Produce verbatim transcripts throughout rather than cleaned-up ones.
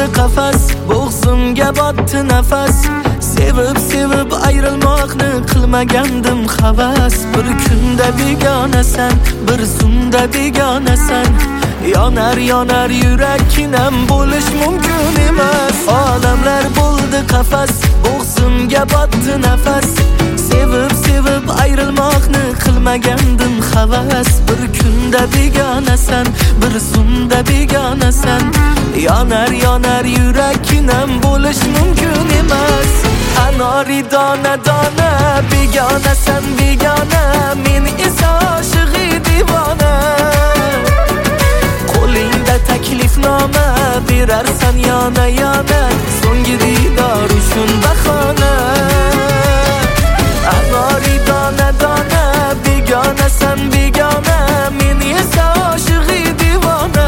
bo'ldi qafas, bo'g'zimga botdi nafas. Sevib sevib ayrilmoqni qilmagandim havas. Bir kunda begonasan, bir zumda begonasan. Yonar yonar yurakkinam bo'lish mumkin emas. Olamlar bo'ldi qafas, bo'g'zimga botdi nafas. Sevib sevib ayrilmoqni qilmagandim havas. Bir kunda begonasan, bir zumda begonasan. Yonar yonar yurakkinam bo'lish mumkin emas. Anori dona dona begonasan begona, men esa oshiqi divona. Qo'lingda taklifnoma berarsan yana yana, so'nggi diydor uchun bahona. Anori dona dona begonasan begona, men esa oshiqi divona.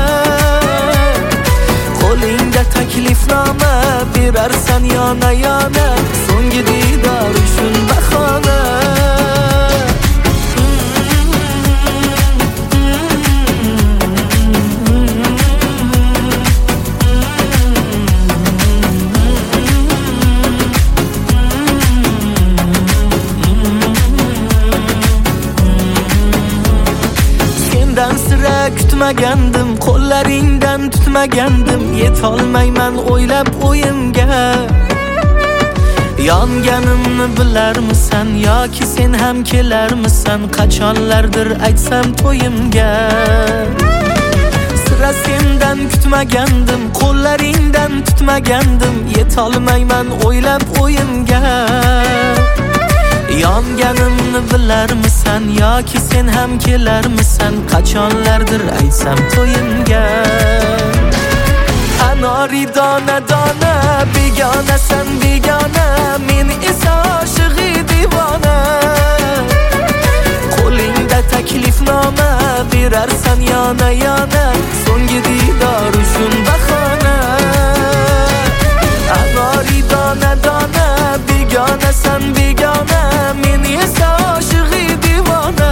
Qo'lingda taklifnoma berarsan yana yana, so'nggi diydor uchun bahona. Sendan sira kutmagandim, qo'llaringdan tutmagandim. Yetolmayman o'ylab o'yimga. Yonganimni bilarmisan yoki sen ham kelarmisan? Qachonlardir aytsam to'yimga. Sira sendan kutmagandim, qo'llaringdan tutmagandim. Yetolmayman o'ylab o'yimga. Yonganimni bilarmisan yoki sen ham kelarmisan? Qachonlardir aytsam to'yimga. Anori dona dona begonasan begona, men esa oshiqi divona. Qo'lingda taklifnoma berarsan yana yana, so'nggi diydor uchun bahona. Anori dona dona begonasan begona, men esa oshiqi divona.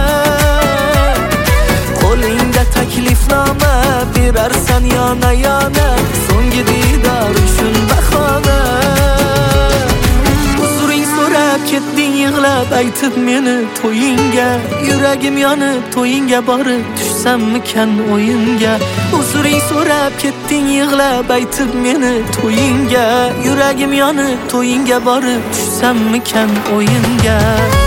Qo'lingda taklifnoma berarsan yana yana, so'nggi diydor uchun bahona. Uzuring so'rab ketding yig'lab aytib meni to'yingga. Yuragim yonib to'yingga borib tushsammikan o'yinga. Uzuring so'rab ketding yig'lab aytib meni to'yingga. Yuragim yonib to'yingga borib tushsammikan o'yinga.